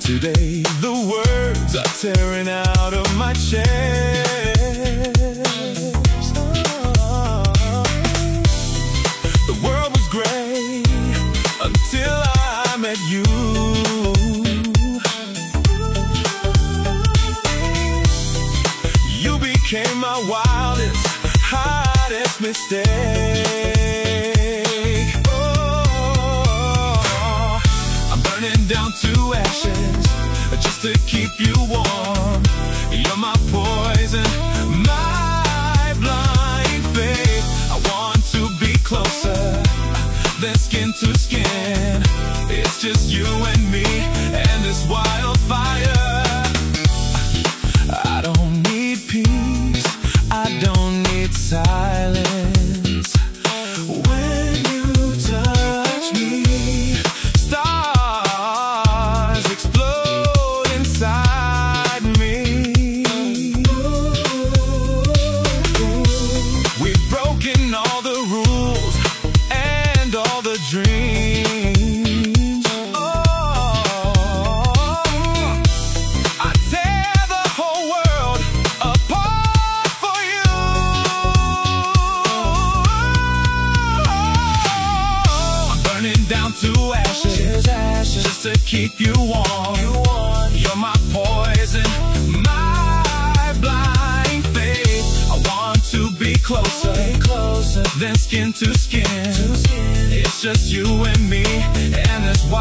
Today the words are tearing out of my chest. The world was gray until I met you. You became my wildest, hottest mistake. Oh, I'm burning down to ashes just to keep you warm. You're my poison, my blind faith. I want to be closer than skin to skin. It's just you and me and this wildfire. I don't need peace, I don't need silence. When you touch me, stars explode inside me. We've broken all the rules and all the dreams. I tear the whole world apart for you. I'm burning down to ashes just to keep you warm. You're my poison, my blind faith. I want to be closer than skin to skin. It's just you and me and this